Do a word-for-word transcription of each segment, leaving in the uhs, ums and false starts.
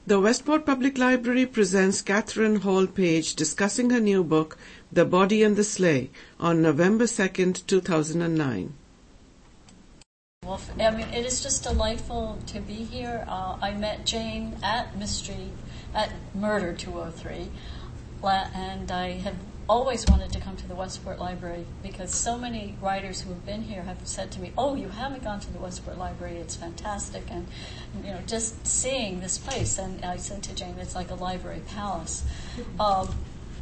The Westport Public Library presents Catherine Hall Page discussing her new book, The Body and the Sleigh, on November second, two thousand nine. Well, I mean, it is just delightful to be here. Uh, I met Jane at Mystery, at Murder two oh three, and I have always wanted to come to the Westport Library because so many writers who have been here have said to me, "Oh, you haven't gone to the Westport Library, it's fantastic," and you know, just seeing this place. And I said to Jane, it's like a library palace. Um,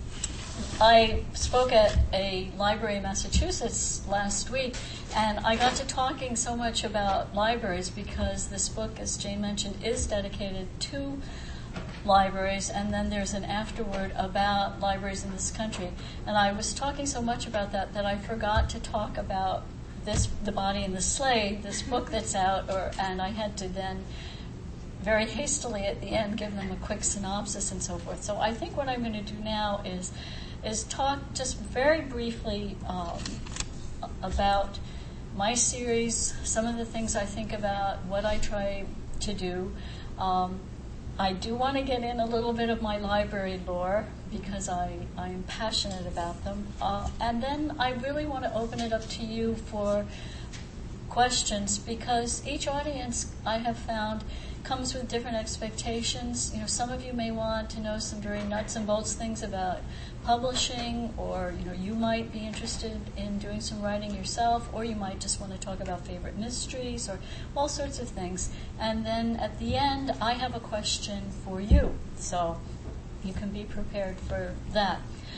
I spoke at a library in Massachusetts last week, and I got to talking so much about libraries because this book, as Jane mentioned, is dedicated to libraries, and then there's an afterword about libraries in this country. And I was talking so much about that that I forgot to talk about this, The Body and the Sleigh, this book that's out, or and I had to then very hastily at the end give them a quick synopsis and so forth. So I think what I'm going to do now is is talk just very briefly um, about my series, some of the things I think about, what I try to do. Um, I do want to get in a little bit of my library lore because I, I'm passionate about them. Uh, and then I really want to open it up to you for questions because each audience I have found comes with different expectations. You know, some of you may want to know some very nuts and bolts things about publishing, or you know, you might be interested in doing some writing yourself, or you might just want to talk about favorite mysteries or all sorts of things. And then at the end, I have a question for you, so you can be prepared for that.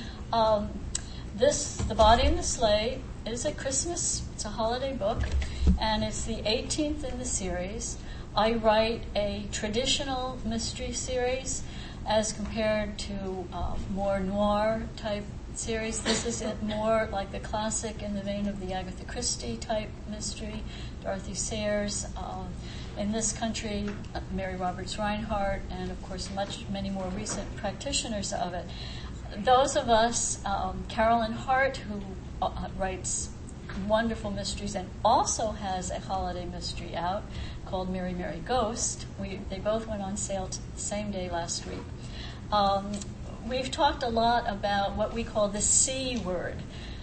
Um, this, The Body and the Sleigh, is a Christmas, it's a holiday book, and it's the eighteenth in the series. I write a traditional mystery series as compared to uh, more noir type series. This is it more like the classic in the vein of the Agatha Christie type mystery, Dorothy Sayers. Uh, in this country, uh, Mary Roberts Reinhardt, and of course much many more recent practitioners of it. Those of us, um, Carolyn Hart, who uh, writes wonderful mysteries and also has a holiday mystery out called Mary Mary Ghost. We, they both went on sale t- the same day last week. Um, we've talked a lot about what we call the C word,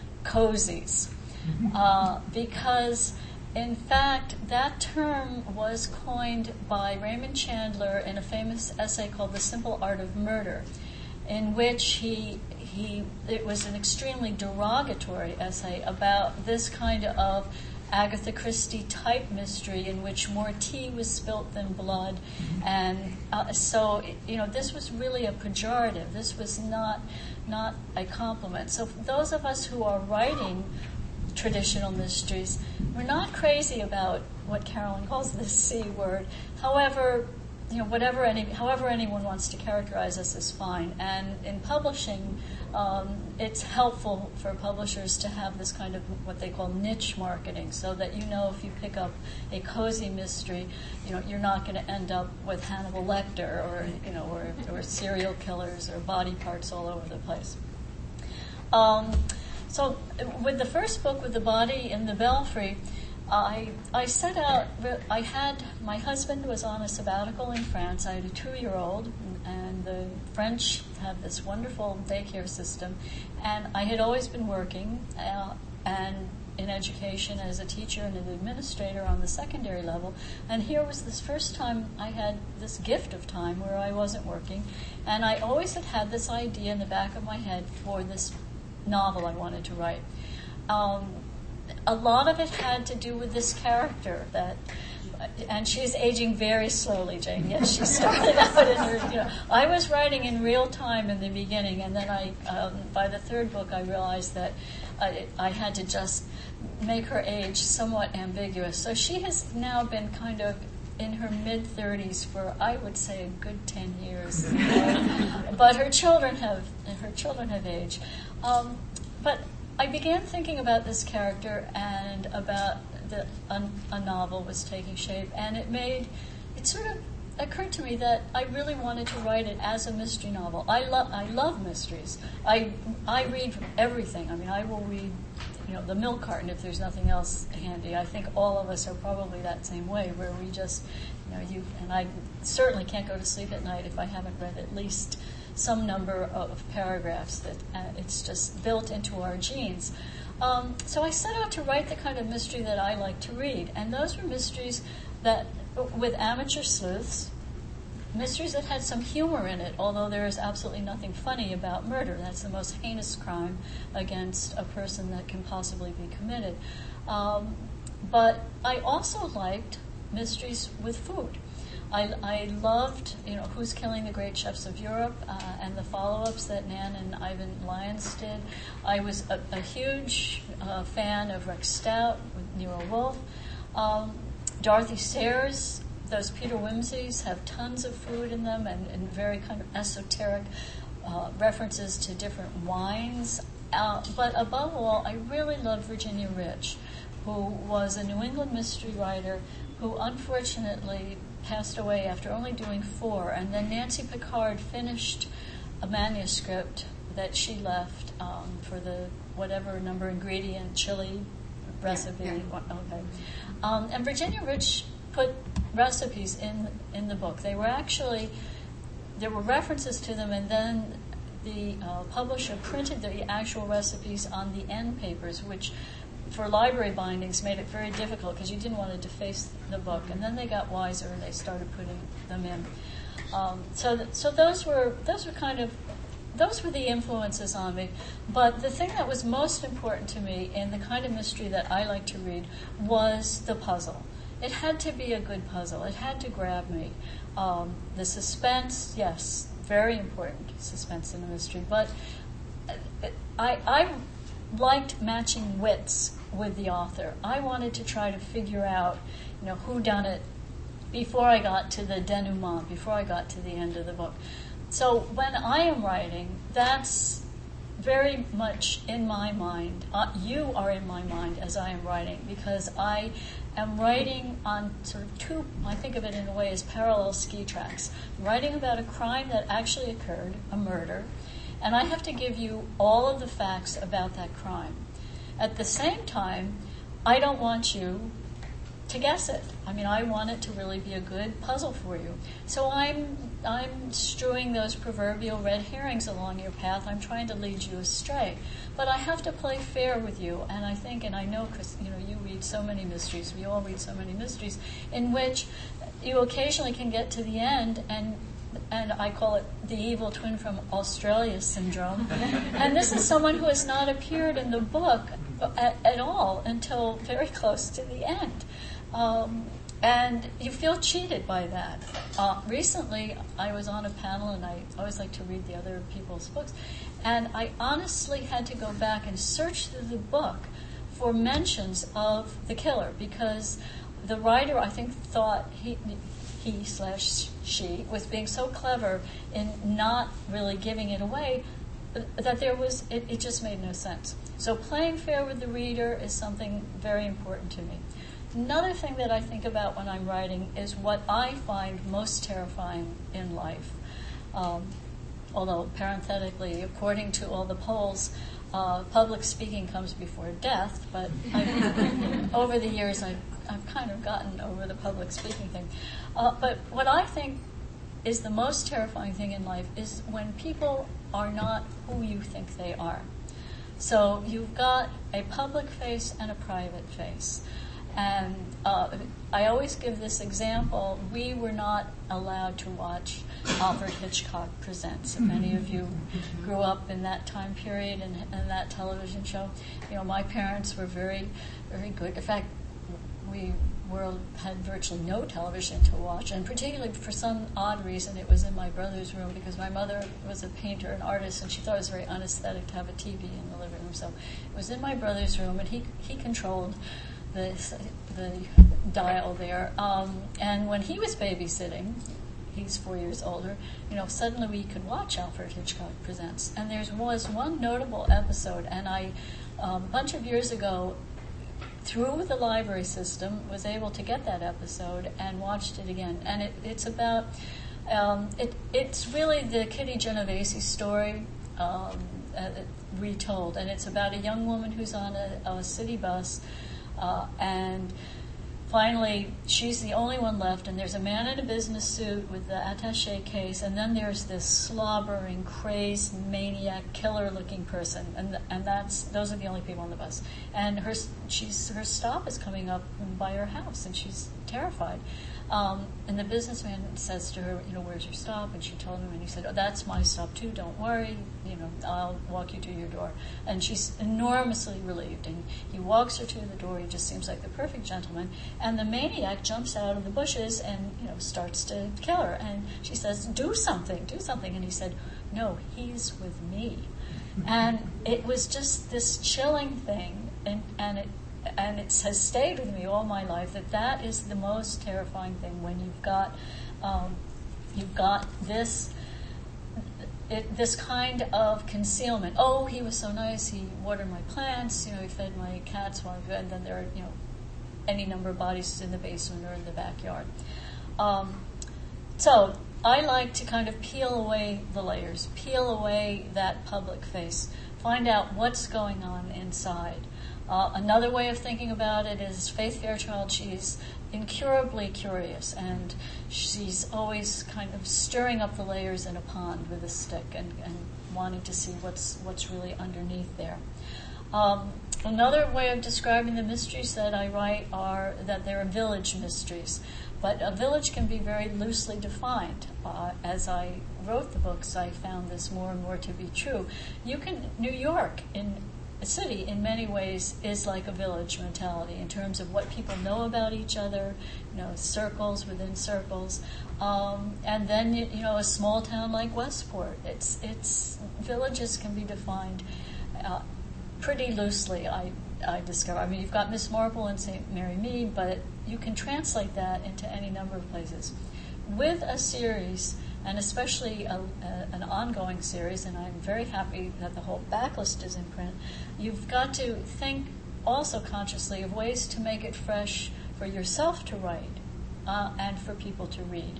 cozies, uh, because in fact that term was coined by Raymond Chandler in a famous essay called The Simple Art of Murder, in which he he it was an extremely derogatory essay about this kind of Agatha Christie type mystery in which more tea was spilt than blood. Mm-hmm. And uh, so, you know, this was really a pejorative. This was not not a compliment. So for those of us who are writing traditional mysteries, we're not crazy about what Carolyn calls the C word. However, you know, whatever any, however anyone wants to characterize us is fine. And in publishing, um, it's helpful for publishers to have this kind of what they call niche marketing, so that you know if you pick up a cozy mystery, you know, you're not going to end up with Hannibal Lecter or you know, or, or serial killers or body parts all over the place. Um, so, with the first book, with The Body in the Belfry, I I set out, I had, my husband was on a sabbatical in France. I had a two-year-old, and the French have this wonderful daycare system. And I had always been working uh, and in education as a teacher and an administrator on the secondary level. And here was this first time I had this gift of time where I wasn't working. And I always had had this idea in the back of my head for this novel I wanted to write. Um, A lot of it had to do with this character that, and she's aging very slowly, Jane. Yes, she started out in her, you know, I was writing in real time in the beginning, and then I, um, by the third book, I realized that I, I had to just make her age somewhat ambiguous. So she has now been kind of in her mid-thirties for, I would say, a good ten years. But her children have, her children have aged. Um, but I began thinking about this character and about the a, a novel was taking shape, and it made it sort of occurred to me that I really wanted to write it as a mystery novel. I love I love mysteries. I I read everything. I mean, I will read, you know, the milk carton if there's nothing else handy. I think all of us are probably that same way, where we just, you know, you and I certainly can't go to sleep at night if I haven't read at least some number of paragraphs. That uh, it's just built into our genes. Um, so I set out to write the kind of mystery that I like to read, and those were mysteries that, with amateur sleuths, mysteries that had some humor in it, although there is absolutely nothing funny about murder. That's the most heinous crime against a person that can possibly be committed. Um, but I also liked mysteries with food. I, I loved, you know, Who's Killing the Great Chefs of Europe, uh, and the follow-ups that Nan and Ivan Lyons did. I was a, a huge uh, fan of Rex Stout with Nero Wolfe. Um, Dorothy Sayers, those Peter Wimseys have tons of food in them, and, and very kind of esoteric uh, references to different wines. Uh, but above all, I really loved Virginia Rich, who was a New England mystery writer who unfortunately passed away after only doing four, and then Nancy Pickard finished a manuscript that she left um, for the whatever number ingredient chili recipe. Yeah, yeah. Okay, um, and Virginia Rich put recipes in in the book. They were actually there were references to them, and then the uh, publisher printed the actual recipes on the end papers, which for library bindings made it very difficult because you didn't want to deface the book. And then they got wiser and they started putting them in. Um, so, th- so those were those were kind of those were the influences on me. But the thing that was most important to me in the kind of mystery that I like to read was the puzzle. It had to be a good puzzle. It had to grab me. Um, the suspense, yes, very important suspense in a mystery. But I, I liked matching wits with the author. I wanted to try to figure out, you know, who done it before I got to the denouement, before I got to the end of the book. So when I am writing, that's very much in my mind. Uh, you are in my mind as I am writing, because I am writing on sort of two, I think of it in a way as parallel ski tracks. I'm writing about a crime that actually occurred, a murder, and I have to give you all of the facts about that crime. At the same time, I don't want you to guess it. I mean, I want it to really be a good puzzle for you. So I'm I'm strewing those proverbial red herrings along your path. I'm trying to lead you astray. But I have to play fair with you. And I think, and I know, because you know, you read so many mysteries, we all read so many mysteries, in which you occasionally can get to the end and and I call it the evil twin from Australia syndrome. And this is someone who has not appeared in the book at, at all until very close to the end. Um, and you feel cheated by that. Uh, recently, I was on a panel, and I always like to read the other people's books, and I honestly had to go back and search through the book for mentions of the killer, because the writer, I think, thought he... he slash she was being so clever in not really giving it away that there was, it, it just made no sense. So playing fair with the reader is something very important to me. Another thing that I think about when I'm writing is what I find most terrifying in life. Um, although, parenthetically, according to all the polls, uh, public speaking comes before death, but I've, over the years I've, I've kind of gotten over the public speaking thing. Uh, but what I think is the most terrifying thing in life is when people are not who you think they are. So you've got a public face and a private face. And uh, I always give this example. We were not allowed to watch Alfred Hitchcock Presents. If any of you grew up in that time period and, and that television show, you know, my parents were very, very good. In fact, we were, had virtually no television to watch, and particularly for some odd reason, it was in my brother's room, because my mother was a painter, an artist, and she thought it was very unaesthetic to have a T V in the living room. So it was in my brother's room, and he he controlled the the dial there. Um, and when he was babysitting, he's four years older, you know, suddenly we could watch Alfred Hitchcock Presents. And there was one notable episode, and I, um, a bunch of years ago, through the library system, was able to get that episode and watched it again. And it, it's about, um, it, it's really the Kitty Genovese story um, uh, retold. And it's about a young woman who's on a, a city bus, uh, and finally, she's the only one left, and there's a man in a business suit with the attaché case, and then there's this slobbering, crazed, maniac, killer-looking person, and and that's those are the only people on the bus. And her she's her stop is coming up by her house, and she's terrified. Um, and the businessman says to her, you know, where's your stop? And she told him, and he said, oh, that's my stop too, don't worry, you know, I'll walk you to your door. And she's enormously relieved, and he walks her to the door. He just seems like the perfect gentleman. And the maniac jumps out of the bushes and, you know, starts to kill her. And she says, do something, do something. And he said, no, he's with me. And it was just this chilling thing, and, and it And it has stayed with me all my life, that that is the most terrifying thing, when you've got um, you've got this it, this kind of concealment. Oh, he was so nice. He watered my plants. You know, he fed my cats while and then there are, you know, any number of bodies in the basement or in the backyard. Um, so I like to kind of peel away the layers, peel away that public face, find out what's going on inside. Uh, another way of thinking about it is Faith Fairchild. She's incurably curious, and she's always kind of stirring up the layers in a pond with a stick and, and wanting to see what's what's really underneath there. Um, another way of describing the mysteries that I write are that they're village mysteries. But a village can be very loosely defined. Uh, as I wrote the books, I found this more and more to be true. You can New York in a city, in many ways, is like a village mentality in terms of what people know about each other, you know, circles within circles, um, and then you, you know, a small town like Westport. It's it's villages can be defined uh, pretty loosely. I I discover. I mean, you've got Miss Marple and Saint Mary Mead, but you can translate that into any number of places. With a series, and especially a, a, an ongoing series, and I'm very happy that the whole backlist is in print, you've got to think also consciously of ways to make it fresh for yourself to write uh, and for people to read.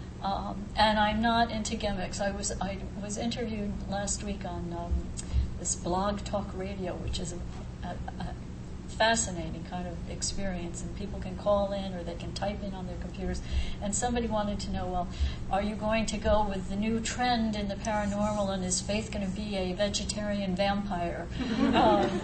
Um, and I'm not into gimmicks. I was I was interviewed last week on um, this Blog Talk Radio, which is a, a, a fascinating kind of experience, and people can call in or they can type in on their computers. And somebody wanted to know, well, are you going to go with the new trend in the paranormal, and is Faith going to be a vegetarian vampire? um,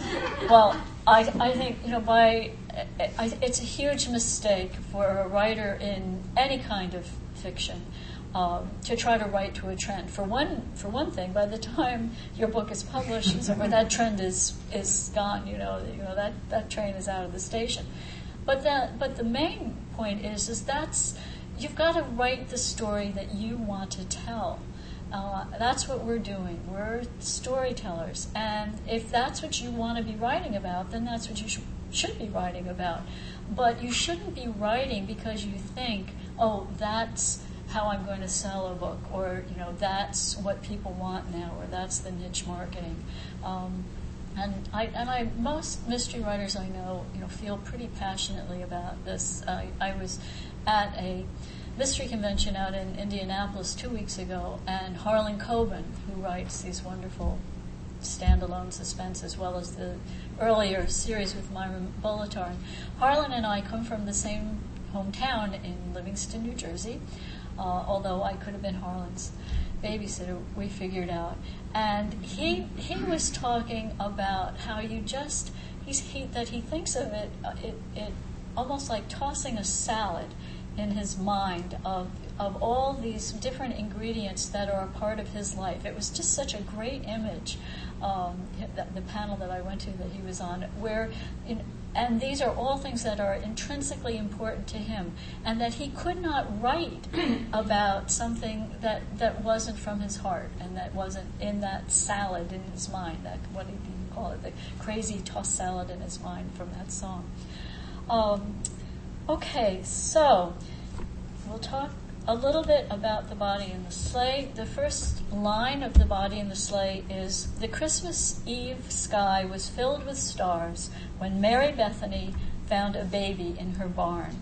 well, I, I think, you know, by I, it's a huge mistake for a writer in any kind of fiction Um, to try to write to a trend. For one, for one thing, by the time your book is published, or that trend is is gone. You know, you know that, that train is out of the station. But that, but the main point is, is that's you've got to write the story that you want to tell. Uh, that's what we're doing. We're storytellers, and if that's what you want to be writing about, then that's what you sh- should be writing about. But you shouldn't be writing because you think, oh, that's how I'm going to sell a book, or, you know, that's what people want now, or that's the niche marketing. Um, and I and I most mystery writers I know, you know, feel pretty passionately about this. I, I was at a mystery convention out in Indianapolis two weeks ago, and Harlan Coben, who writes these wonderful standalone suspense as well as the earlier series with Myron Bolitar. Harlan and I come from the same hometown in Livingston, New Jersey. Uh, although I could have been Harlan's babysitter, we figured out. And he he was talking about how you just, he's, he that he thinks of it, uh, it, it almost like tossing a salad in his mind of of all these different ingredients that are a part of his life. It was just such a great image, um, the, the panel that I went to that he was on, where, in, and these are all things that are intrinsically important to him, and that he could not write about something that, that wasn't from his heart, and that wasn't in that salad in his mind, that, what did you call it, the crazy tossed salad in his mind from that song. Um, okay, so we'll talk a little bit about the body in the sleigh. The first line of the body in the sleigh is, "The Christmas Eve sky was filled with stars when Mary Bethany found a baby in her barn."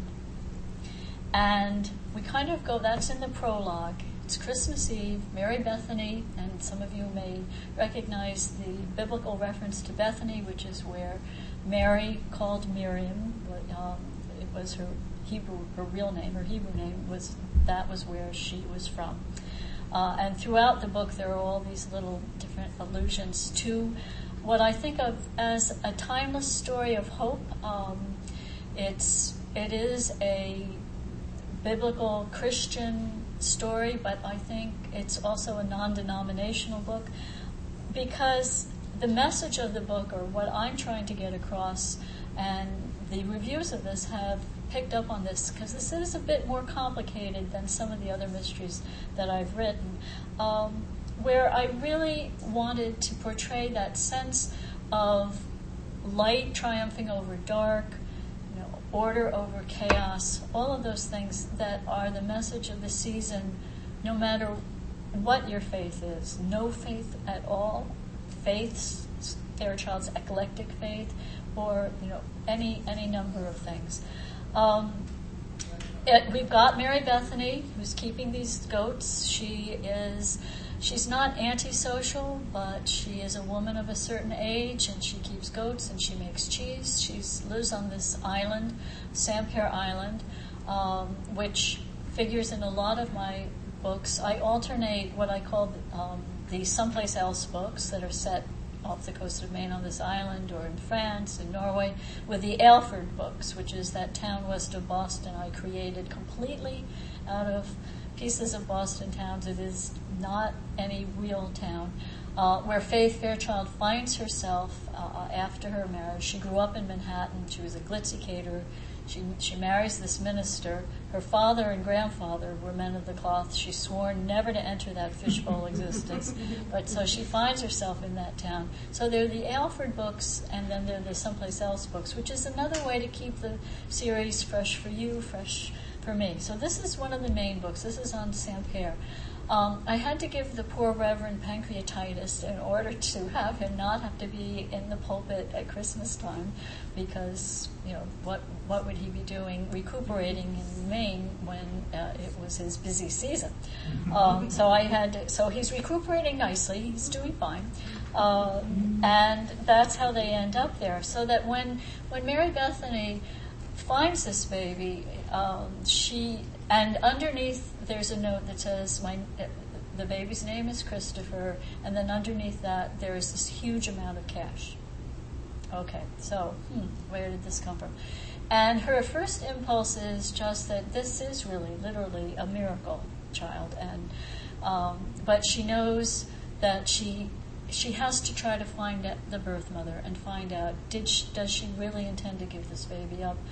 And we kind of go, that's in the prologue. It's Christmas Eve, Mary Bethany, and some of you may recognize the biblical reference to Bethany, which is where Mary called Miriam. Um, it was her Hebrew, her real name, her Hebrew name was, that was where she was from. Uh, and throughout the book, there are all these little different allusions to what I think of as a timeless story of hope. Um, it's it is a biblical Christian story, but I think it's also a non-denominational book, because the message of the book, or what I'm trying to get across, and the reviews of this have picked up on this, because this is a bit more complicated than some of the other mysteries that I've written, um, where I really wanted to portray that sense of light triumphing over dark, you know, order over chaos, all of those things that are the message of the season, no matter what your faith is. No faith at all, faiths, Fairchild's eclectic faith, or you know any any number of things. Um, it, we've got Mary Bethany, who's keeping these goats. She is, she's not antisocial, but she is a woman of a certain age, and she keeps goats and she makes cheese. She lives on this island, Sampere Island, um, which figures in a lot of my books. I alternate what I call um, the Someplace Else books that are set off the coast of Maine on this island, or in France, in Norway, with the Aylford books, which is that town west of Boston I created completely out of pieces of Boston towns. It is not any real town. Uh, where Faith Fairchild finds herself uh, after her marriage. She grew up in Manhattan. She was a glitzy caterer. She, she marries this minister. Her father and grandfather were men of the cloth. She swore never to enter that fishbowl existence. But so she finds herself in that town. So there are the Aylford books, and then there are the Someplace Else books, which is another way to keep the series fresh for you, fresh for me. So this is one of the main books. This is on Sampere. Um, I had to give the poor Reverend pancreatitis in order to have him not have to be in the pulpit at Christmas time, because, you know, what what would he be doing recuperating in Maine when uh, it was his busy season? Um, so I had to, so he's recuperating nicely. He's doing fine. Uh, and that's how they end up there. So that when, when Mary Bethany finds this baby, um, she... And underneath, there's a note that says, "My, the baby's name is Christopher," and then underneath that, there is this huge amount of cash. Okay, so, hmm, where did this come from? And her first impulse is just that this is really, literally a miracle child, and um, but she knows that she she has to try to find out the birth mother and find out, did she, does she really intend to give this baby up?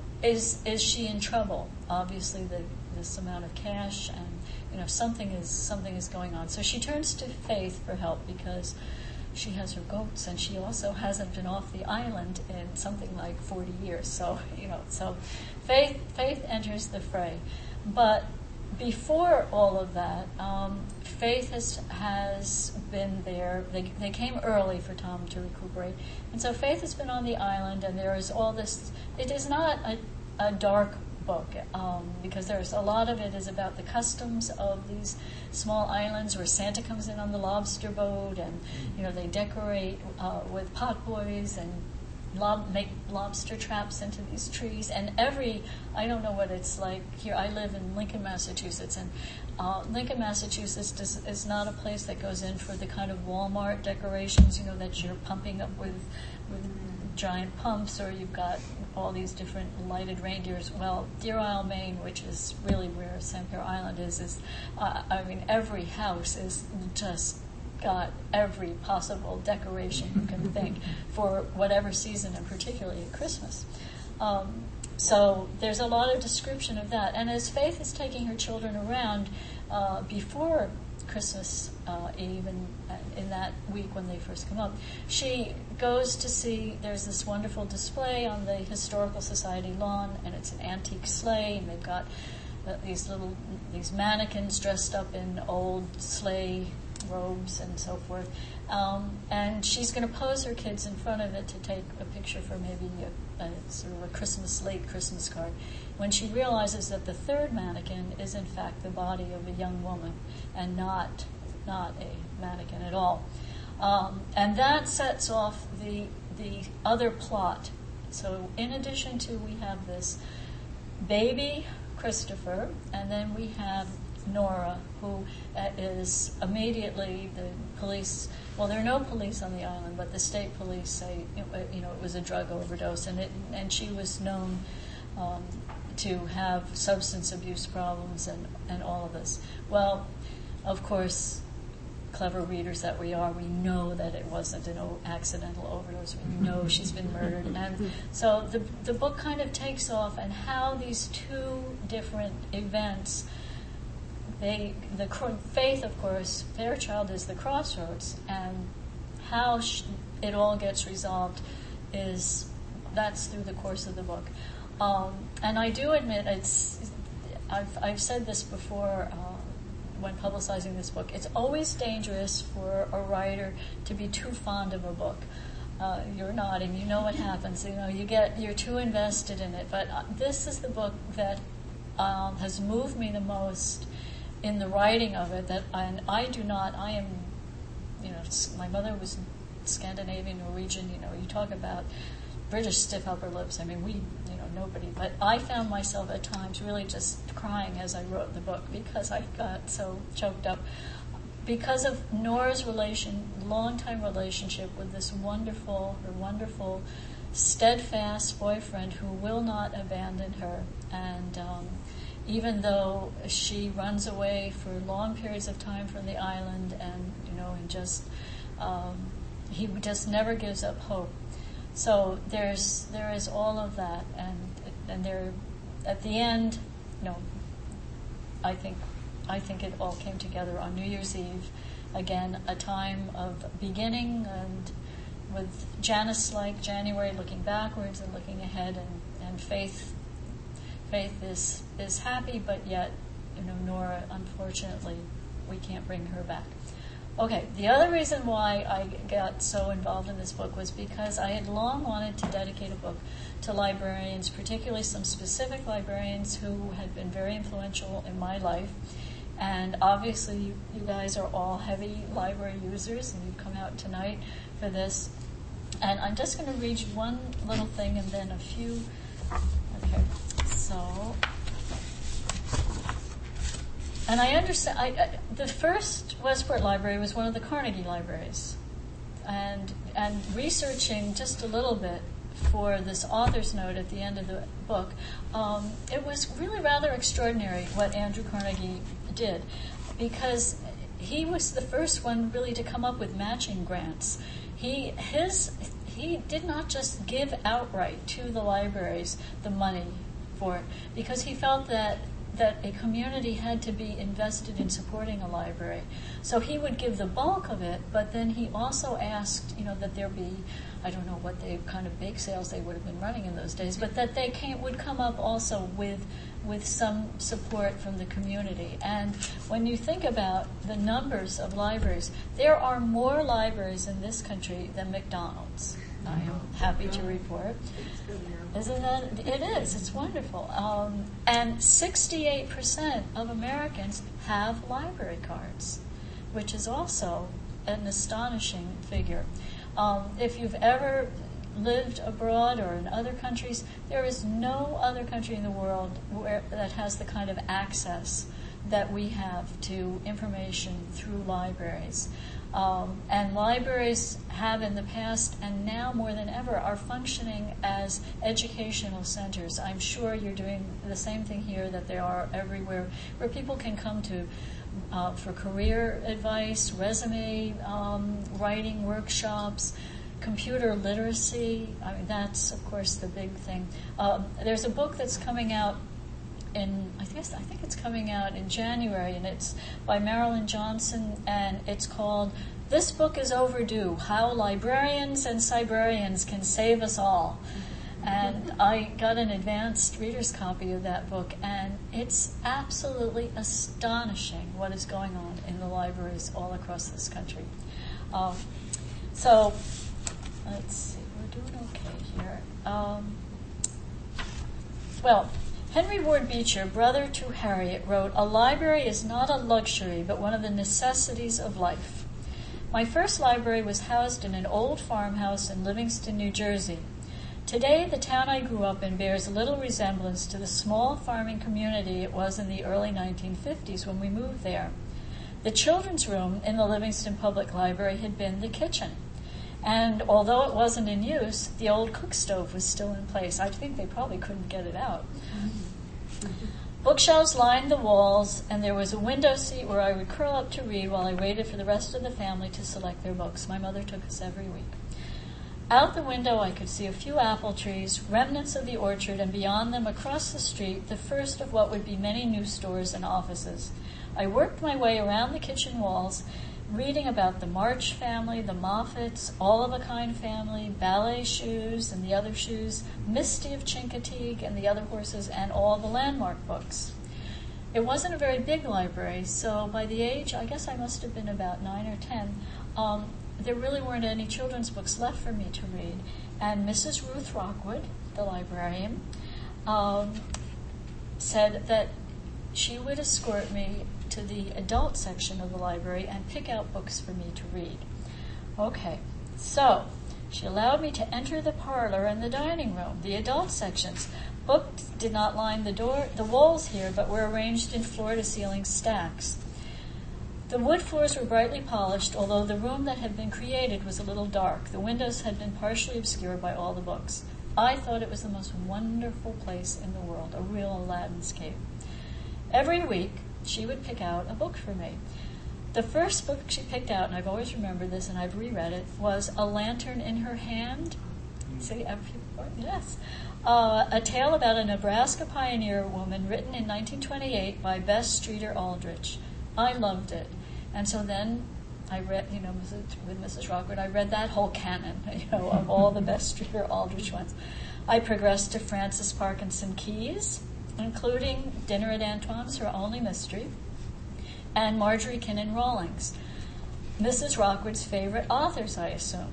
Is is she in trouble? Obviously, the, this amount of cash, and you know something is something is going on. So she turns to Faith for help, because she has her goats, and she also hasn't been off the island in something like forty years. So you know, so Faith Faith enters the fray. But before all of that, um, Faith has has been there. They they came early for Tom to recuperate, and so Faith has been on the island. And there is all this. It is not a, a dark book, um, because there's a lot of it is about the customs of these small islands, where Santa comes in on the lobster boat, and you know they decorate uh, with potboys and Lob, make lobster traps into these trees, and every, I don't know what it's like here. I live in Lincoln, Massachusetts, and uh, Lincoln, Massachusetts does, is not a place that goes in for the kind of Walmart decorations, you know, that you're pumping up with with giant pumps, or you've got all these different lighted reindeers. Well, Deer Isle, Maine, which is really where Sampere Island is, is, uh, I mean, every house is just got every possible decoration you can think for whatever season, and particularly at Christmas. Um, so there's a lot of description of that. And as Faith is taking her children around uh, before Christmas uh, Eve, and in that week when they first come up, she goes to see, there's this wonderful display on the Historical Society lawn, and it's an antique sleigh, and they've got uh, these little these mannequins dressed up in old sleigh robes and so forth. Um, and she's going to pose her kids in front of it to take a picture for maybe a, a sort of a Christmas, late Christmas card, when she realizes that the third mannequin is in fact the body of a young woman and not not a mannequin at all. Um, and that sets off the the other plot. So in addition to, we have this baby Christopher, and then we have Nora, who uh, is immediately the police. Well, there are no police on the island, but the state police say, you know, it was a drug overdose, and it and she was known um, to have substance abuse problems and, and all of this. Well, of course, clever readers that we are, we know that it wasn't an o- accidental overdose. We know she's been murdered, and so the the book kind of takes off, and how these two different events. They, the faith, of course, Fairchild is the crossroads, and how sh- it all gets resolved is, that's through the course of the book. Um, and I do admit, it's, I've, I've said this before uh, when publicizing this book, it's always dangerous for a writer to be too fond of a book. Uh, you're nodding, you know what happens, you know, you get, you're too invested in it. But uh, this is the book that um, has moved me the most in the writing of it, that I, and I do not, I am, you know, my mother was Scandinavian, Norwegian, you know, you talk about British stiff upper lips, I mean, we, you know, nobody, but I found myself at times really just crying as I wrote the book, because I got so choked up, because of Nora's relation, long-time relationship with this wonderful, her wonderful, steadfast boyfriend who will not abandon her, and um, even though she runs away for long periods of time from the island, and you know, and just um, he just never gives up hope. So there's there is all of that, and and there at the end, you know, I think I think it all came together on New Year's Eve, again a time of beginning, and with Janice-like January looking backwards and looking ahead, and, and faith. Faith is, is happy, but yet, you know, Nora, unfortunately, we can't bring her back. Okay, the other reason why I got so involved in this book was because I had long wanted to dedicate a book to librarians, particularly some specific librarians who had been very influential in my life. And obviously, you, you guys are all heavy library users, and you've come out tonight for this. And I'm just going to read you one little thing, and then a few. Okay. So, and I understand, I, I, the first Westport Library was one of the Carnegie libraries. And and researching just a little bit for this author's note at the end of the book, um, it was really rather extraordinary what Andrew Carnegie did, because he was the first one really to come up with matching grants. He his he did not just give outright to the libraries the money for it, because he felt that that a community had to be invested in supporting a library. So he would give the bulk of it, but then he also asked, you know, that there be, I don't know what they kind of bake sales they would have been running in those days, but that they came, would come up also with with some support from the community. And when you think about the numbers of libraries, there are more libraries in this country than McDonald's. I am happy to report. Isn't that? It is. It's wonderful. Um, and sixty-eight percent of Americans have library cards, which is also an astonishing figure. Um, if you've ever lived abroad or in other countries, there is no other country in the world where that has the kind of access that we have to information through libraries. Um, and libraries have in the past, and now more than ever, are functioning as educational centers. I'm sure you're doing the same thing here that there are everywhere, where people can come to uh, for career advice, resume um, writing workshops, computer literacy. I mean, that's, of course, the big thing. Um, there's a book that's coming out in, I guess, I think it's coming out in January, and it's by Marilyn Johnson, and it's called "This Book is Overdue: How Librarians and Cybrarians Can Save Us All." And I got an advanced reader's copy of that book, and it's absolutely astonishing what is going on in the libraries all across this country. Um, so, let's see, we're doing okay here. Um, well, Henry Ward Beecher, brother to Harriet, wrote, "A library is not a luxury, but one of the necessities of life. My first library was housed in an old farmhouse in Livingston, New Jersey. Today, the town I grew up in bears little resemblance to the small farming community it was in the early nineteen fifties when we moved there. The children's room in the Livingston Public Library had been the kitchen. And although it wasn't in use, the old cook stove was still in place. I think they probably couldn't get it out. Bookshelves lined the walls, and there was a window seat where I would curl up to read while I waited for the rest of the family to select their books. My mother took us every week. Out the window, I could see a few apple trees, remnants of the orchard, and beyond them, across the street, the first of what would be many new stores and offices. I worked my way around the kitchen walls, reading about the March family, the Moffats, All-of-a-Kind family, Ballet Shoes and the Other Shoes, Misty of Chincoteague and the Other Horses, and all the landmark books. It wasn't a very big library, so by the age, I guess I must have been about nine or ten, um, there really weren't any children's books left for me to read. And Missus Ruth Rockwood, the librarian, um, said that she would escort me to the adult section of the library and pick out books for me to read. Okay, so she allowed me to enter the parlor and the dining room, the adult sections. Books did not line the door, the walls here, but were arranged in floor-to-ceiling stacks. The wood floors were brightly polished, although the room that had been created was a little dark. The windows had been partially obscured by all the books. I thought it was the most wonderful place in the world, a real Aladdin's cave. Every week, she would pick out a book for me. The first book she picked out, and I've always remembered this and I've reread it, was A Lantern in Her Hand. See, yes. Uh, a tale about a Nebraska pioneer woman written in nineteen twenty-eight by Bess Streeter Aldrich. I loved it. And so then I read, you know, with Missus Rockwood, I read that whole canon, you know, of all the Bess Streeter Aldrich ones. I progressed to Frances Parkinson Keyes, including Dinner at Antoine's, her only mystery, and Marjorie Kinnan Rawlings, Missus Rockwood's favorite authors, I assume.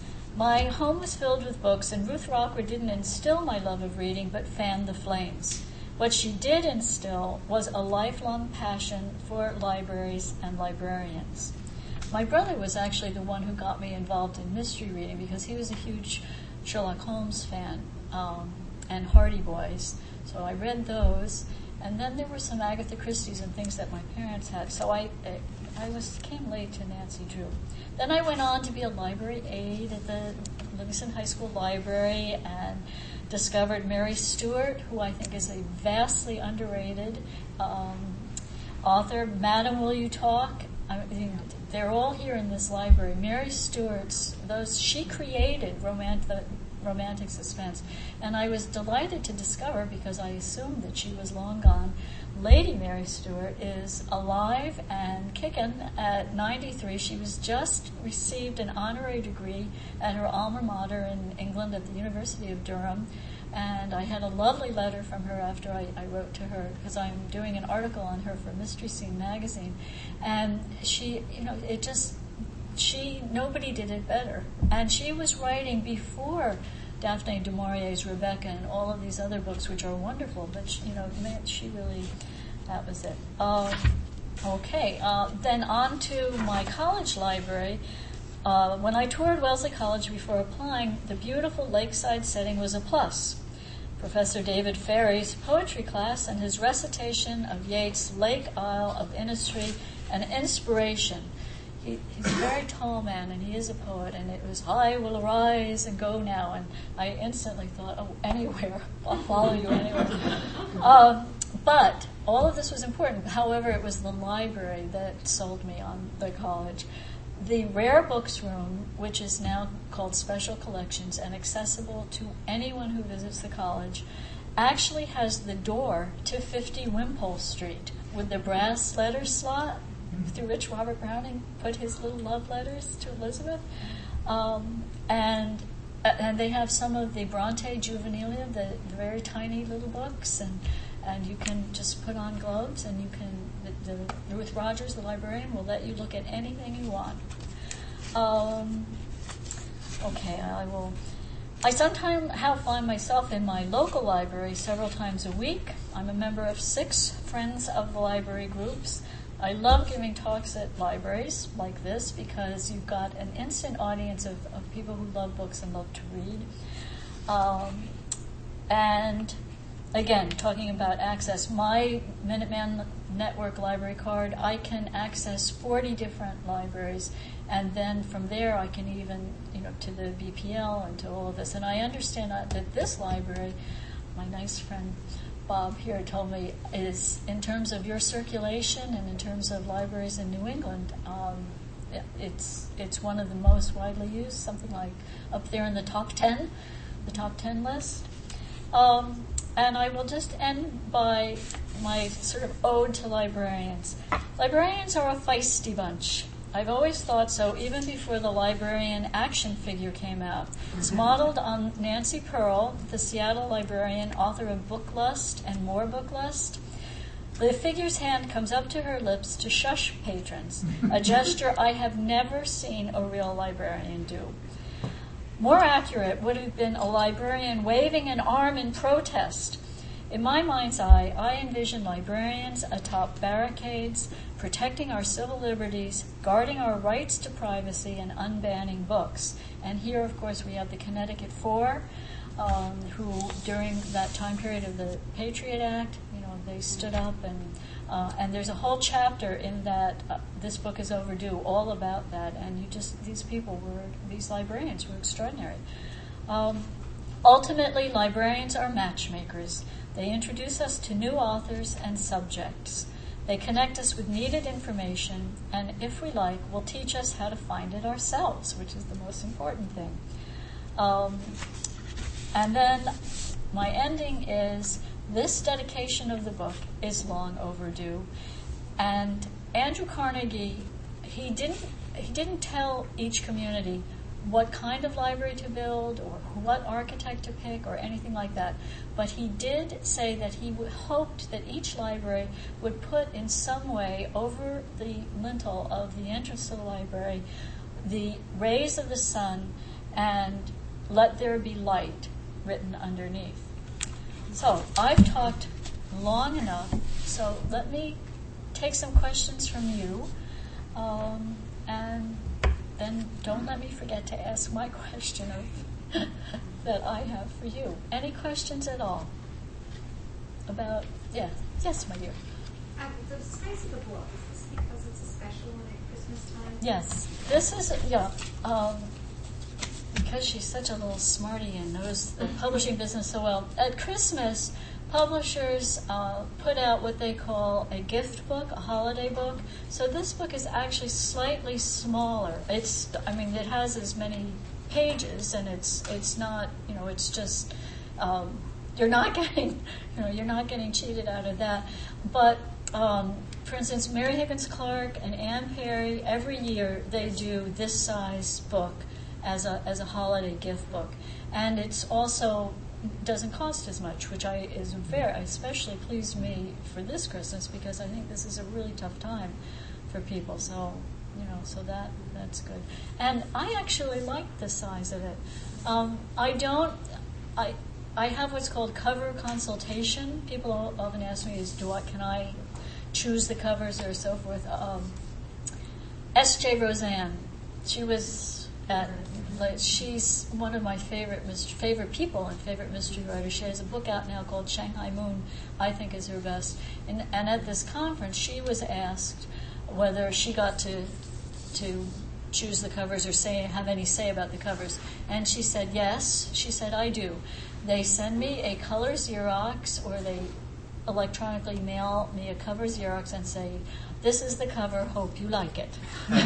My home was filled with books, and Ruth Rockwood didn't instill my love of reading, but fanned the flames. What she did instill was a lifelong passion for libraries and librarians. My brother was actually the one who got me involved in mystery reading because he was a huge Sherlock Holmes fan um, and Hardy Boys. So I read those, and then there were some Agatha Christie's and things that my parents had. So I I was came late to Nancy Drew. Then I went on to be a library aide at the Livingston High School Library and discovered Mary Stewart, who I think is a vastly underrated um, author. Madam, Will You Talk? I mean, they're all here in this library. Mary Stewart's, those she created romantic. romantic suspense. And I was delighted to discover, because I assumed that she was long gone, Lady Mary Stewart is alive and kicking at ninety-three. She was just received an honorary degree at her alma mater in England at the University of Durham. And I had a lovely letter from her after I, I wrote to her, because I'm doing an article on her for Mystery Scene magazine. And she, you know, it just... She, nobody did it better. And she was writing before Daphne du Maurier's Rebecca and all of these other books, which are wonderful, but, she, you know, man, she really, that was it. Um, okay, uh, then on to my college library. Uh, when I toured Wellesley College before applying, the beautiful lakeside setting was a plus. Professor David Ferry's poetry class and his recitation of Yeats' Lake Isle of Industry and Inspiration. He, he's a very tall man, and he is a poet, and it was, I will arise and go now, and I instantly thought, oh, anywhere, I'll follow you anywhere. Um, but all of this was important. However, it was the library that sold me on the college. The Rare Books Room, which is now called Special Collections and accessible to anyone who visits the college, actually has the door to fifty Wimpole Street with the brass letter slot through which Robert Browning put his little love letters to Elizabeth. Um, and and they have some of the Bronte Juvenilia, the, the very tiny little books, and and you can just put on gloves, and you can, the, the Ruth Rogers, the librarian, will let you look at anything you want. Um, okay, I will. I sometimes have find myself in my local library several times a week. I'm a member of six Friends of the Library groups. I love giving talks at libraries like this because you've got an instant audience of, of people who love books and love to read. Um, and again, talking about access, my Minuteman Network library card, I can access forty different libraries, and then from there I can even, you know, to the B P L and to all of this. And I understand that, that this library, my nice friend Bob here told me, is in terms of your circulation and in terms of libraries in New England, um, it, it's it's one of the most widely used, something like up there in the top ten, the top ten list. Um, and I will just end by my sort of ode to librarians. Librarians are a feisty bunch. I've always thought so, even before the librarian action figure came out. It's modeled on Nancy Pearl, the Seattle librarian, author of Book Lust and More Book Lust. The figure's hand comes up to her lips to shush patrons, a gesture I have never seen a real librarian do. More accurate would have been a librarian waving an arm in protest. In my mind's eye, I envision librarians atop barricades, protecting our civil liberties, guarding our rights to privacy, and unbanning books. And here, of course, we have the Connecticut Four, um, who, during that time period of the Patriot Act, you know, they stood up, and uh, and there's a whole chapter in that uh, This Book is Overdue, all about that. And you just, these people were, these librarians were extraordinary. Um, ultimately, librarians are matchmakers. They introduce us to new authors and subjects. They connect us with needed information, and if we like, will teach us how to find it ourselves, which is the most important thing. Um, and then my ending is, this dedication of the book is long overdue. And Andrew Carnegie, he didn't he didn't tell each community what kind of library to build or what architect to pick or anything like that. But he did say that he w- hoped that each library would put in some way over the lintel of the entrance to the library the rays of the sun and let there be light written underneath. So I've talked long enough, so let me take some questions from you, um, and then don't let me forget to ask my question of that I have for you. Any questions at all about, yeah, yes, my dear. Um, the size of the book, is this because it's a special one at Christmas time? Yes, this is, yeah, um, because she's such a little smarty and knows the publishing business so well. At Christmas, publishers uh, put out what they call a gift book, a holiday book. So this book is actually slightly smaller. It's, I mean, it has as many pages, and it's it's not, you know, it's just um, you're not getting, you know, you're not getting cheated out of that. But um, for instance, Mary Higgins Clark and Ann Perry, every year they do this size book as a as a holiday gift book, and it's also doesn't cost as much, which I is fair. Especially pleased me for this Christmas because I think this is a really tough time for people. So, you know, so that that's good. And I actually like the size of it. Um, I don't. I I have what's called cover consultation. People often ask me, "Is do I can I choose the covers or so forth?" Um, S J Roseanne, she was at. She's one of my favorite favorite people and favorite mystery writers. She has a book out now called Shanghai Moon, I think is her best. And, and at this conference, she was asked whether she got to to choose the covers or say have any say about the covers. And she said, yes. She said, I do. They send me a color Xerox, or they electronically mail me a cover Xerox and say, this is the cover, hope you like it. And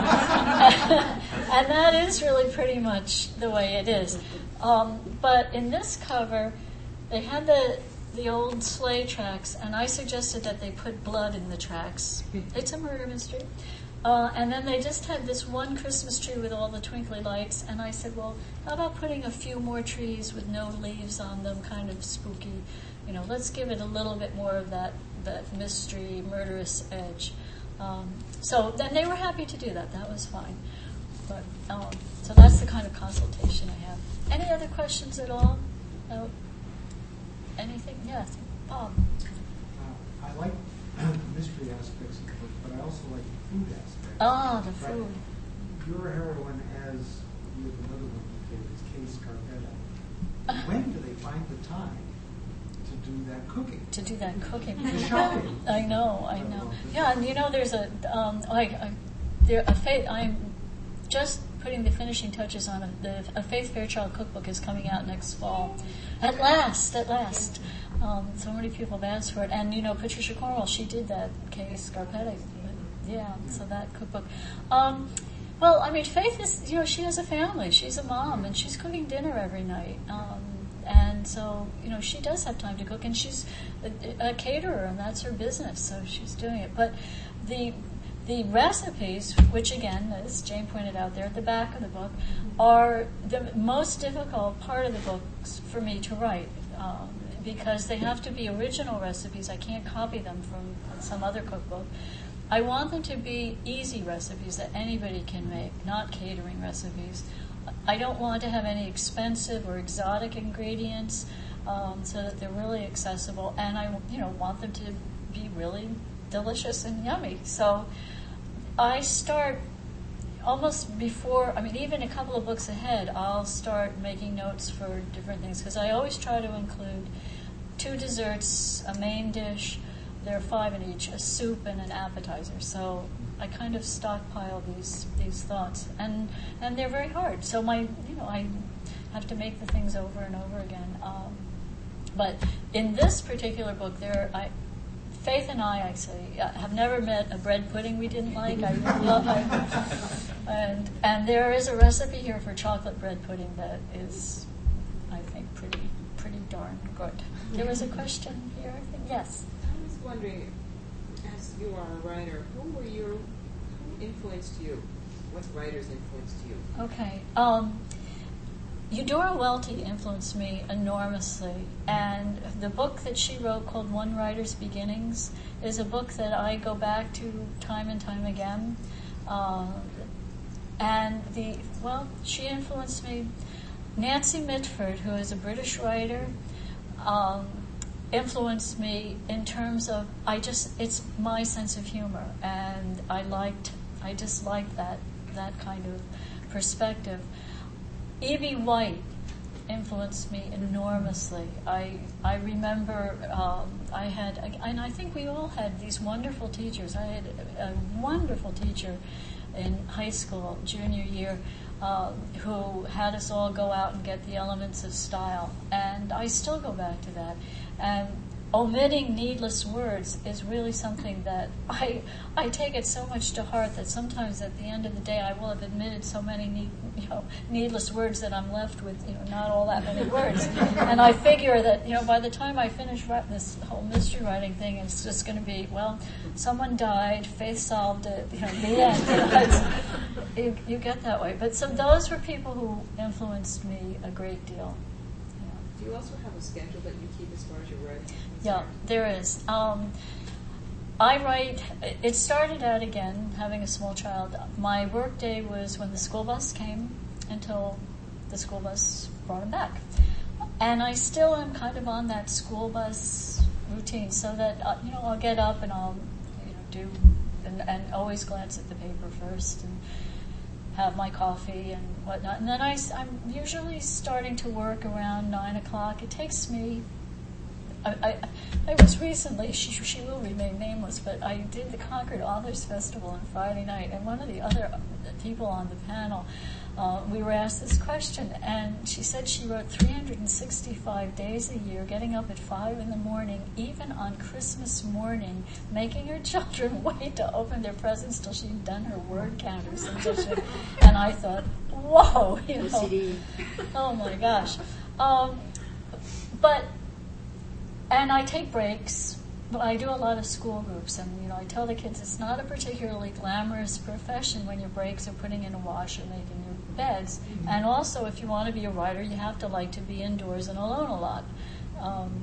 that is really pretty much the way it is. Um, but in this cover, they had the the old sleigh tracks, and I suggested that they put blood in the tracks. It's a murder mystery. Uh, and then they just had this one Christmas tree with all the twinkly lights, and I said, well, how about putting a few more trees with no leaves on them, kind of spooky? You know, let's give it a little bit more of that, that mystery, murderous edge. Um, so then they were happy to do that. That was fine. But um, so that's the kind of consultation I have. Any other questions at all? No? Anything? Yes. Bob. Uh, I like the mystery aspects of the book, but I also like the food aspects. Ah, the food. Right? Your heroine, as with another one you did, is Kay Scarpetta. When do they find the time to do that cooking? To do that cooking. The shopping. I know, I know. Yeah, and you know, there's a um, like a, there a faith. I'm just putting the finishing touches on a, the a Faith Fairchild cookbook is coming out next fall. At last, at last. Um, so many people have asked for it, and you know, Patricia Cornwell, she did that. Kay Scarpetta, yeah. So that cookbook. Um, well, I mean, Faith is, you know, she has a family. She's a mom, and she's cooking dinner every night. Um, And so, you know, she does have time to cook, and she's a, a caterer, and that's her business, so she's doing it. But the the recipes, which again, as Jane pointed out there at the back of the book, are the most difficult part of the books for me to write, um, because they have to be original recipes. I can't copy them from some other cookbook. I want them to be easy recipes that anybody can make, not catering recipes. I don't want to have any expensive or exotic ingredients, um, so that they're really accessible, and I, you know, want them to be really delicious and yummy. So I start almost before, I mean, even a couple of books ahead, I'll start making notes for different things, because I always try to include two desserts, a main dish, there are five in each, a soup and an appetizer. So I kind of stockpile these these thoughts, and and they're very hard. So my, you know, I have to make the things over and over again. Um, but in this particular book, there, I, Faith and I, I say, have never met a bread pudding we didn't like. I love it, and and there is a recipe here for chocolate bread pudding that is, I think, pretty pretty darn good. There was a question here, I think. Yes. I was wondering, as you are a writer, who were your, who influenced you? What writers influenced you? Okay. Um, Eudora Welty influenced me enormously, and the book that she wrote called One Writer's Beginnings is a book that I go back to time and time again. Uh, and the, well, she influenced me. Nancy Mitford, who is a British writer, um, influenced me in terms of, I just, it's my sense of humor, and I liked, I just liked that, that kind of perspective. Evie White influenced me enormously. I I remember um, I had, and I think we all had these wonderful teachers. I had a, a wonderful teacher in high school, junior year, uh, who had us all go out and get the elements of style. And I still go back to that. And omitting needless words is really something that I I take it so much to heart that sometimes at the end of the day I will have admitted so many need, you know, needless words that I'm left with, you know, not all that many words. And I figure that, you know, by the time I finish writing this whole mystery writing thing, it's just going to be, well, someone died, Faith solved it, you know, the end. You know, it's, you, you get that way. But so those were people who influenced me a great deal. Do you also have a schedule that you keep as far as your writing? Yeah, there is. Um, I write, it started out again, having a small child. My work day was when the school bus came until the school bus brought him back. And I still am kind of on that school bus routine, so that, uh, you know, I'll get up and I'll, you know, do, and, and always glance at the paper first and have my coffee and whatnot. And then I, I'm usually starting to work around nine o'clock. It takes me, I, I, I was recently, she, she will remain nameless, but I did the Concord Authors Festival on Friday night, and one of the other people on the panel, uh, we were asked this question, and she said she wrote three hundred sixty-five days a year, getting up at five in the morning, even on Christmas morning, making her children wait to open their presents till she'd done her word counters. And, she, and I thought, whoa, you know, oh my gosh. Um, but, and I take breaks, but I do a lot of school groups, and you know, I tell the kids it's not a particularly glamorous profession when your breaks are putting in a wash or making your beds. Mm-hmm. And also, if you want to be a writer, you have to like to be indoors and alone a lot. Um,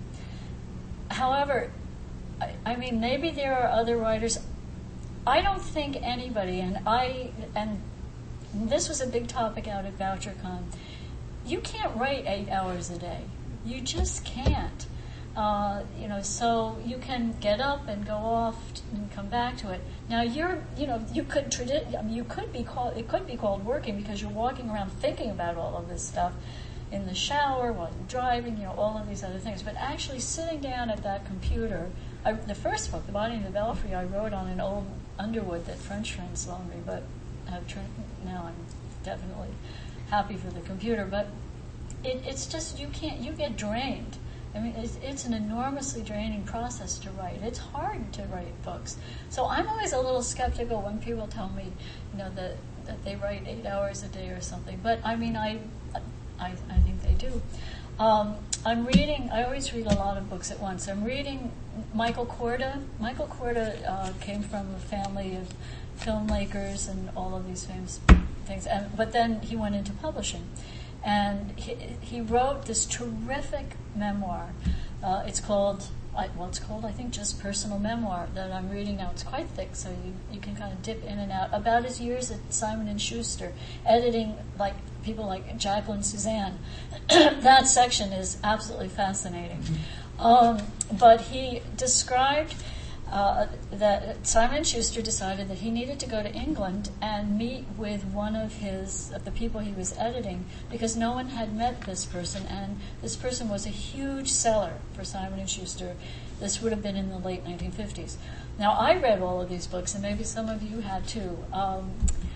however, I, I mean, maybe there are other writers. I don't think anybody, and I, and this was a big topic out at VoucherCon. You can't write eight hours a day. You just can't. Uh, you know, so you can get up and go off and come back to it. Now you're, you know, you could tradi- I mean, you could be called, it could be called working because you're walking around thinking about all of this stuff in the shower while you're driving, you know, all of these other things. But actually sitting down at that computer, I, the first book, The Body and the Belfry, I wrote on an old Underwood that French friends loaned me, but I've tried, now I'm definitely happy for the computer. But it, it's just, you can't, you get drained. I mean, it's, it's an enormously draining process to write. It's hard to write books. So I'm always a little skeptical when people tell me, you know, that, that they write eight hours a day or something. But, I mean, I I, I think they do. Um, I'm reading, I always read a lot of books at once. I'm reading Michael Korda. Michael Korda uh, came from a family of filmmakers and all of these famous things. And, but then he went into publishing. And he, he wrote this terrific memoir. Uh, it's called, I, well, it's called, I think, just Personal Memoir that I'm reading now. It's quite thick, so you, you can kind of dip in and out. About his years at Simon and Schuster, editing like people like Jacqueline Suzanne. That section is absolutely fascinating. Um, but he described Uh, that Simon and Schuster decided that he needed to go to England and meet with one of his of the people he was editing because no one had met this person, and this person was a huge seller for Simon and Schuster. This would have been in the late nineteen fifties. Now, I read all of these books, and maybe some of you had too. Um,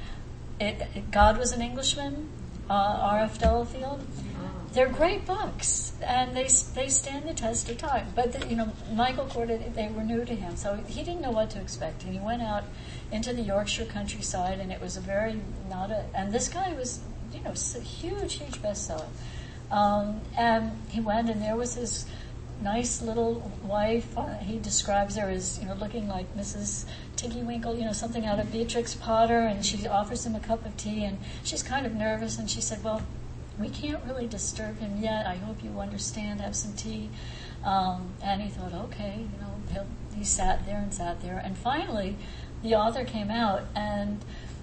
it, it, God Was an Englishman, uh, R F Delafield. They're great books, and they they stand the test of time. But the, you know, Michael Korda, they were new to him, so he didn't know what to expect. And he went out into the Yorkshire countryside, and it was a very not a. And this guy was, you know, a huge, huge bestseller. Um, and he went, and there was his nice little wife. Uh, he describes her as, you know, looking like Missus Tiggy Winkle, you know, something out of Beatrix Potter. And she offers him a cup of tea, and she's kind of nervous, and she said, "Well, we can't really disturb him yet. I hope you understand. Have some tea." Um, and he thought, okay, you know, he'll, he sat there and sat there. And finally, the author came out and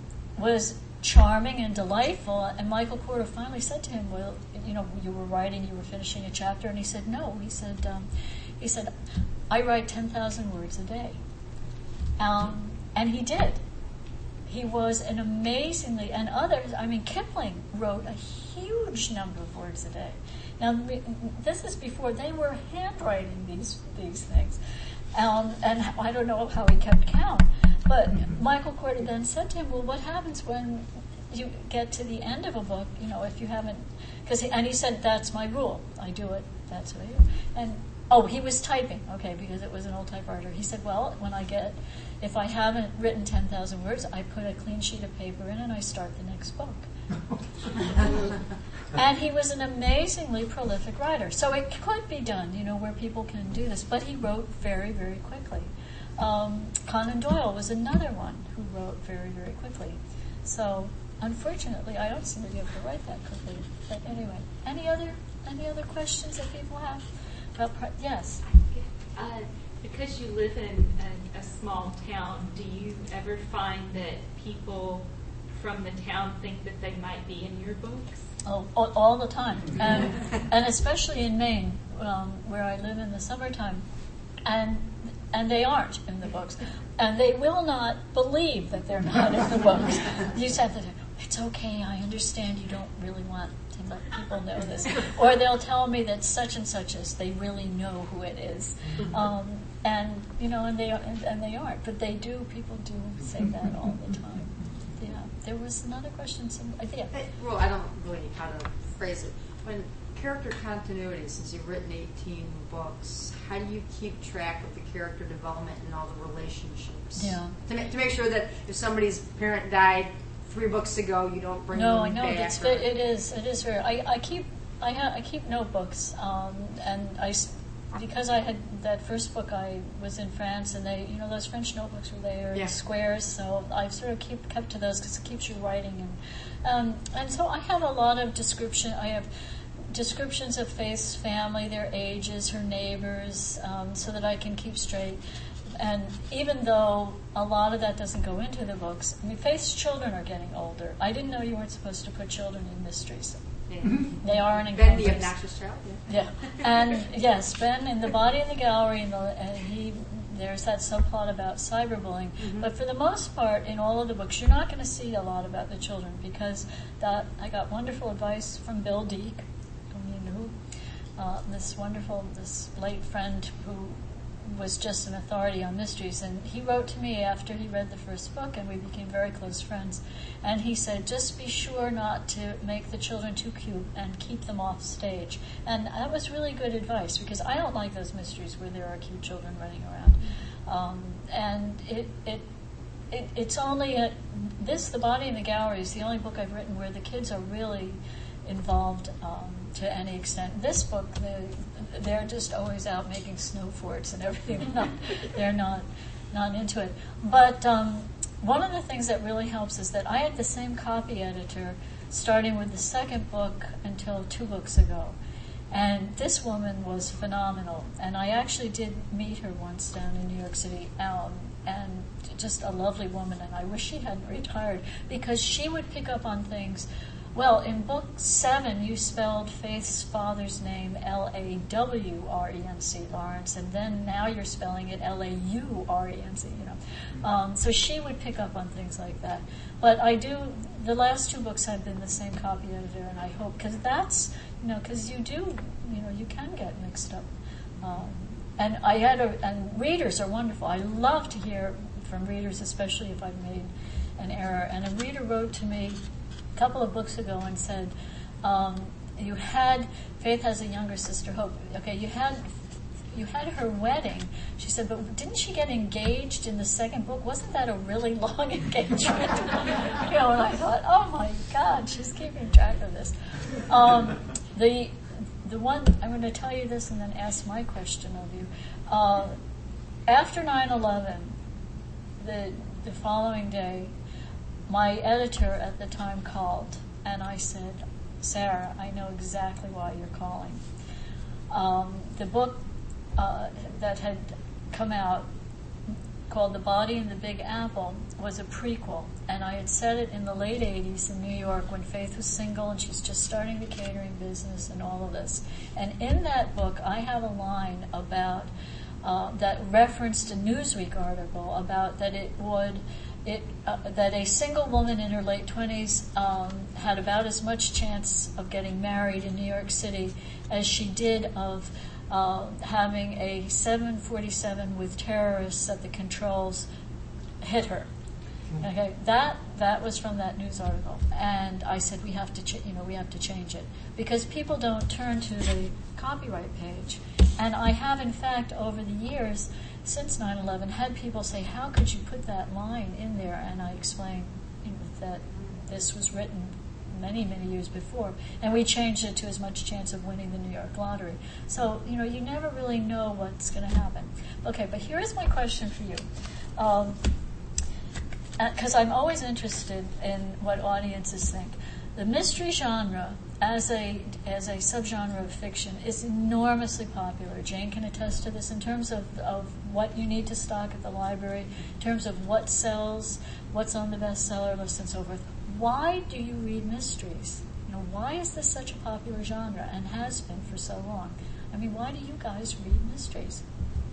was charming and delightful. And Michael Korda finally said to him, well, you know, you were writing, you were finishing a chapter. And he said, no. He said, um, he said, I write ten thousand words a day. Um, and he did. He was an amazingly, and others, I mean, Kipling wrote a huge number of words a day. Now, this is before they were handwriting these these things. Um, and I don't know how he kept count. But Michael Korda then said to him, well, what happens when you get to the end of a book, you know, if you haven't, because he, and he said, that's my rule. I do it. That's what I do. And, oh, he was typing, okay, because it was an old typewriter. He said, well, when I get, if I haven't written ten thousand words, I put a clean sheet of paper in and I start the next book. And he was an amazingly prolific writer. So it could be done, you know, where people can do this. But he wrote very, very quickly. Um, Conan Doyle was another one who wrote very, very quickly. So unfortunately, I don't seem to be able to write that quickly. But anyway, any other any other questions that people have? About pro- yes. Uh, because you live in a, a small town, do you ever find that people from the town think that they might be in your books? Oh, all, all the time, and, and especially in Maine, um, where I live in the summertime, and and they aren't in the books, and they will not believe that they're not in the books. You said that it's okay. I understand you don't really want to let people know this, or they'll tell me that such and such is. They really know who it is, um, and you know, and they and, and they aren't, but they do. People do say that all the time. Yeah, there was another question. Some idea. Hey, well, I don't really know how to phrase it. When character continuity, since you've written eighteen books, how do you keep track of the character development and all the relationships? Yeah. To make to make sure that if somebody's parent died three books ago, you don't bring no, them no, back. it's or, it is it is very. I, I keep I ha, I keep notebooks, um, and I because I had that first book, I was in France, and they, you know, those French notebooks were there Yeah. in squares, so I sort of keep kept to those because it keeps you writing, and um, and so I have a lot of description. I have descriptions of Faith's family, their ages, her neighbors, um, so that I can keep straight. And even though a lot of that doesn't go into the books, I mean, Faith's children are getting older. I didn't know you weren't supposed to put children in mysteries. Yeah. They are an Ben, encumbrance. the obnoxious child. Yeah. Yeah, and yes, Ben in The Body in the Gallery, and, the, and he there's that subplot about cyberbullying. Mm-hmm. But for the most part, in all of the books, you're not going to see a lot about the children because that I got wonderful advice from Bill Deek, whom you knew, uh, this wonderful, this late friend who was just an authority on mysteries, and he wrote to me after he read the first book, and we became very close friends, and he said, just be sure not to make the children too cute and keep them off stage. And that was really good advice, because I don't like those mysteries where there are cute children running around. Um, and it, it it it's only a, this, The Body in the Gallery, is the only book I've written where the kids are really involved um, to any extent. This book, the, they're just always out making snow forts and everything. They're not, they're not, not into it. But um, one of the things that really helps is that I had the same copy editor starting with the second book until two books ago. And this woman was phenomenal. And I actually did meet her once down in New York City. Um, and just a lovely woman. And I wish she hadn't retired, because she would pick up on things. Well, in book seven, you spelled Faith's father's name L A W R E N C, Lawrence, and then now you're spelling it L A U R E N C, you know. Um, so she would pick up on things like that. But I do, the last two books have been the same copy editor, and I hope, because that's, you know, because you do, you know, you can get mixed up. Um, and I had a, and readers are wonderful. I love to hear from readers, especially if I've made an error. And a reader wrote to me a couple of books ago and said, um, you had, Faith has a younger sister, Hope. Okay, you had you had her wedding. She said, but didn't she get engaged in the second book? Wasn't that a really long engagement? You know, and I thought, oh my God, she's keeping track of this. Um, the the one, I'm going to tell you this and then ask my question of you. Uh, after nine eleven, the the following day, my editor at the time called, and I said, Sarah, I know exactly why you're calling. Um, the book uh, that had come out, called The Body in the Big Apple, was a prequel, and I had set it in the late eighties in New York when Faith was single and she's just starting the catering business and all of this. And in that book, I have a line about uh, that referenced a Newsweek article about that it would It, uh, that a single woman in her late twenties um, had about as much chance of getting married in New York City as she did of uh, having a seven forty-seven with terrorists at the controls hit her. Okay, that that was from that news article, and I said we have to, ch- you know, we have to change it because people don't turn to the copyright page, and I have in fact over the years, since nine eleven, had people say, how could you put that line in there? And I explained, you know, that this was written many, many years before, and we changed it to as much chance of winning the New York lottery. So, you know, you never really know what's going to happen. Okay, but here's my question for you. Um, because I'm always interested in what audiences think. The mystery genre, as a as a subgenre of fiction, is enormously popular. Jane can attest to this in terms of, of what you need to stock at the library, in terms of what sells, what's on the bestseller list, and so forth. Why do you read mysteries? You know, why is this such a popular genre and has been for so long? I mean, why do you guys read mysteries?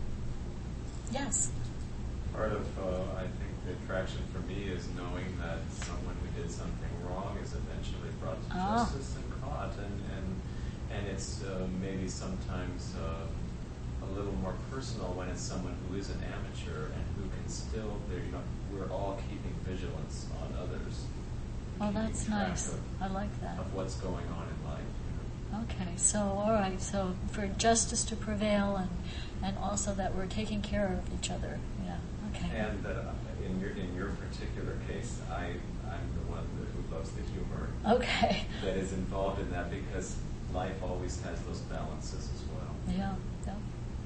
Yes. Part of, uh, I think, the attraction for me is knowing that someone who did something wrong is eventually brought to Ah. justice and caught, and and and it's uh, maybe sometimes uh, a little more personal when it's someone who is an amateur and who can still, they're, you know, we're all keeping vigilance on others. Well, keeping that's track nice. Of, I like that. of what's going on in life. You know. Okay, so all right, so for justice to prevail and and also that we're taking care of each other. Yeah. Okay. And that uh, in your in your particular case, I I'm the one that, who loves the humor. Okay. That is involved in that because life always has those balances as well. Yeah. Yeah.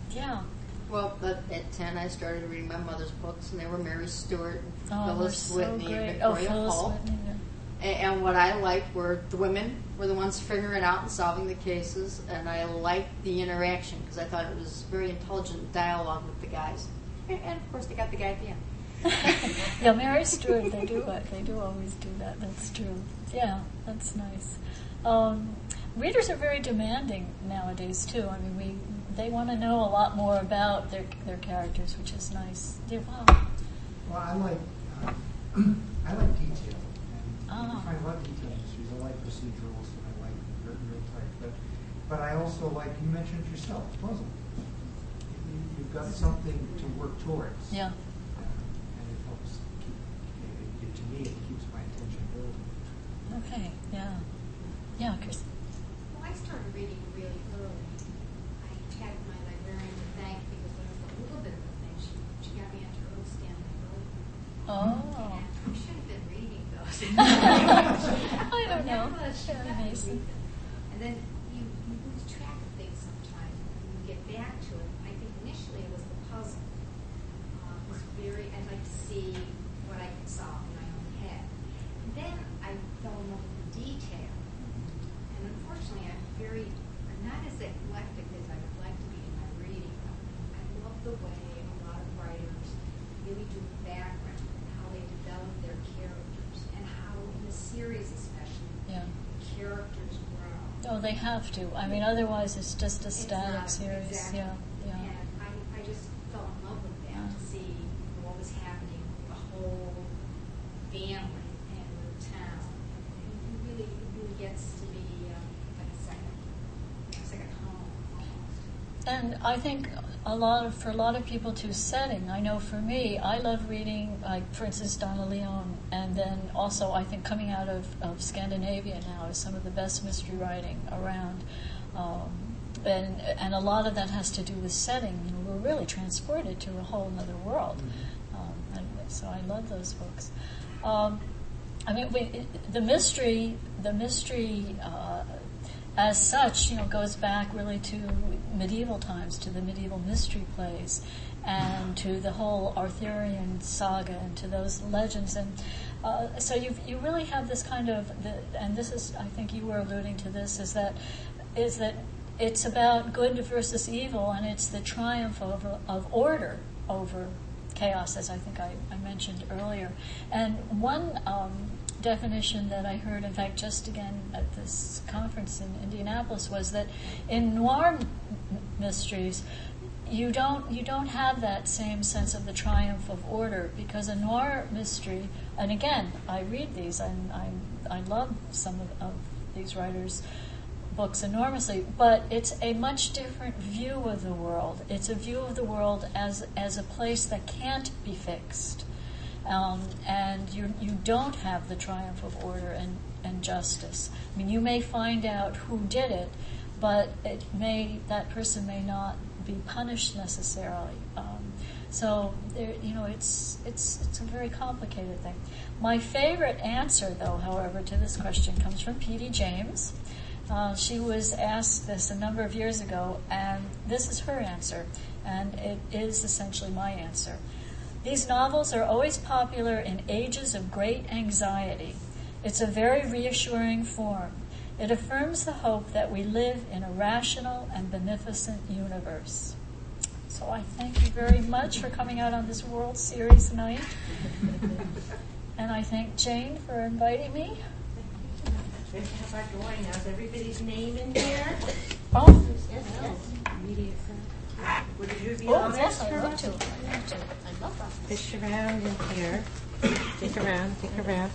yeah. Well, but at ten, I started reading my mother's books, and they were Mary Stuart, Oh, Phyllis they're so Whitney, great. and Oh, Victoria Phyllis Hull. Whitney, yeah. And, and what I liked were the women were the ones figuring out and solving the cases, and I liked the interaction because I thought it was very intelligent dialogue with the guys. And, and of course, they got the guy at the end. Yeah, Mary Stuart, they do it. They do always do that. That's true. Yeah, that's nice. Um, readers are very demanding nowadays too. I mean, we they want to know a lot more about their their characters, which is nice. Yeah, wow. Well, I like uh, I like detail. And Oh. I find a lot of detail mysteries. I like procedurals and I like written real type. But but I also like, you mentioned yourself, puzzle. You, you've got something to work towards. Yeah. Uh, and it helps keep, it, it, to me, it keeps my attention building. Okay. Yeah. Yeah, Chris. Well, I started reading really early. I had my librarian to thank because there was a little bit of a thing. She, she got me into Earl Stanley Early. Oh. And I should have been reading those. I don't know. Nevertheless, she Very let me nice. read them. And then you, you lose track of things sometimes. And when you get back to it, I think initially it was the puzzle. Uh, it was very, I'd like to see what I could solve in my own head. And then I fell in love with the detail. And unfortunately, I'm very, I'm not as eclectic as I would like to be in my reading. I love the way a lot of writers really do background, how they develop their characters, and how in the series especially, Yeah. characters grow. Oh, they have to. I mean, otherwise it's just a It's static not- series. exactly. Yeah. Yeah. And I, I just fell in love with that, to see what was happening with the whole family and the town. And it really, it really gets to be uh, like a second, a second home almost. And I think a lot of, for a lot of people too, setting. I know for me, I love reading, like for instance, Donna Leon, and then also I think coming out of, of Scandinavia now is some of the best mystery writing around. Um, and and a lot of that has to do with setting. You know, we're really transported to a whole other world. Um, and so I love those books. Um, I mean, we, it, the mystery, the mystery. Uh, As such, you know, goes back really to medieval times, to the medieval mystery plays, and to the whole Arthurian saga, and to those legends. And uh, so you you really have this kind of, the, and this is, I think you were alluding to this, is that is that it's about good versus evil, and it's the triumph of of order over chaos, as I think I, I mentioned earlier. And one um, definition that I heard, in fact, just again at this conference in Indianapolis, was that in noir m- mysteries, you don't you don't have that same sense of the triumph of order, because a noir mystery, and again, I read these, and I I love some of, of these writers' books enormously, but it's a much different view of the world. It's a view of the world as as a place that can't be fixed. Um, and you you don't have the triumph of order and, and justice. I mean, you may find out who did it, but it may that person may not be punished necessarily. Um, so there, you know, it's it's it's a very complicated thing. My favorite answer, though, however, to this question comes from P D James. Uh, she was asked this a number of years ago, and this is her answer, and it is essentially my answer. These novels are always popular in ages of great anxiety. It's a very reassuring form. It affirms the hope that we live in a rational and beneficent universe. So I thank you very much for coming out on this World Series night. And I thank Jane for inviting me. How about going? How's everybody's name in here? Oh, Yes, yes. Media friend. Would you be oh honest? yes, I love to. I love to. I love that. Fish around in here. Dig around, dig around.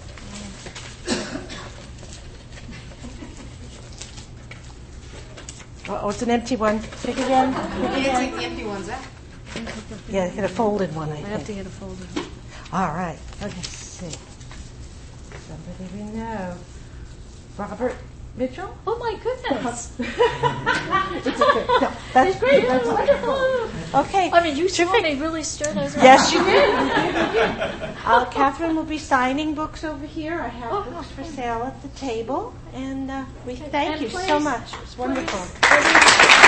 Oh, it's an empty one. Dig again. Dig You can't again. take the empty ones out. Yeah, hit a folded one, I I have to think. get a folder. All right. Let's see. Somebody we know. Robert Mitchell? Oh my goodness! It's okay. No, that's great. That's wonderful. Okay. I mean, you saw Terrific. me really stir those. Yes, you did. You did. You did. Uh, Catherine will be signing books over here. I have Oh, books for okay. sale at the table, and uh, we thank And you so please- much. It was please- wonderful.